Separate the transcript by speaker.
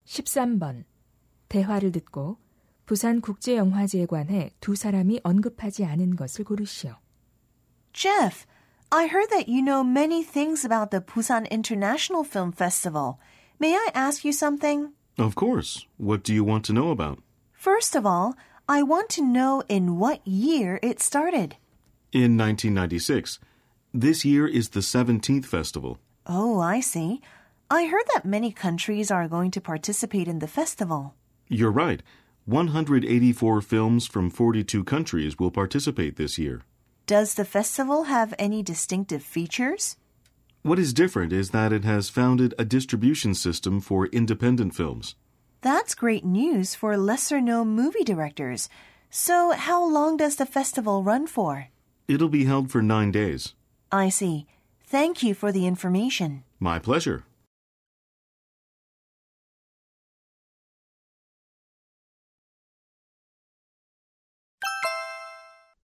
Speaker 1: 13번. 대화를 듣고 부산국제영화제에 관해 두 사람이 언급하지 않은 것을 고르시오.
Speaker 2: Jeff, I heard that you know many things about the Busan International Film Festival. May I ask you something?
Speaker 3: Of course. What do you want to know about?
Speaker 2: First of all, I want to know in what year it started.
Speaker 3: In 1996. This year is the 17th festival.
Speaker 2: Oh, I see. I heard that many countries are going to participate in the festival.
Speaker 3: You're right. 184 films from 42 countries will participate this year.
Speaker 2: Does the festival have any distinctive features?
Speaker 3: What is different is that it has founded a distribution system for independent films.
Speaker 2: That's great news for lesser-known movie directors. So how long does the festival run for?
Speaker 3: It'll be held for 9 days.
Speaker 2: I see. Thank you for the information.
Speaker 3: My pleasure.